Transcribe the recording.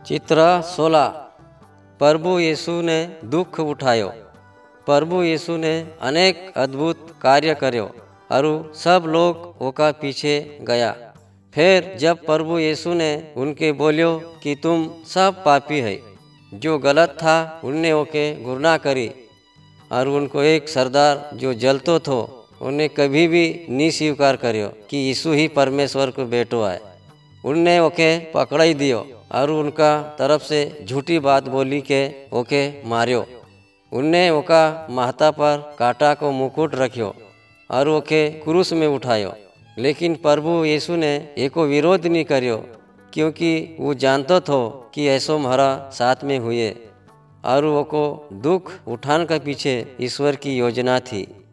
चित्र 16 प्रभु यीशु ने दुख उठायो। प्रभु यीशु ने अनेक अद्भुत कार्य कर्यो और सब लोग ओका पीछे गया। फिर जब प्रभु यीशु ने उनके बोलियो कि तुम सब पापी है, जो गलत था उनने ओके घृणा करी। और उनको एक सरदार जो जलतो थो उन्हें कभी भी नहीं स्वीकार करियो कि यीशु ही परमेश्वर को बेटो है। उनने ओके पकड़ाई दियो और उनका तरफ से झूठी बात बोली के ओके मारियो। उनने ओका माथा पर कांटा को मुकुट रखियो और ओके क्रूस में उठायो। लेकिन प्रभु यीशु ने एको विरोध नहीं करियो, क्योंकि वो जानतो थो कि ऐसो हमारा साथ में हुए और वो को दुख उठाने के पीछे ईश्वर की योजना थी।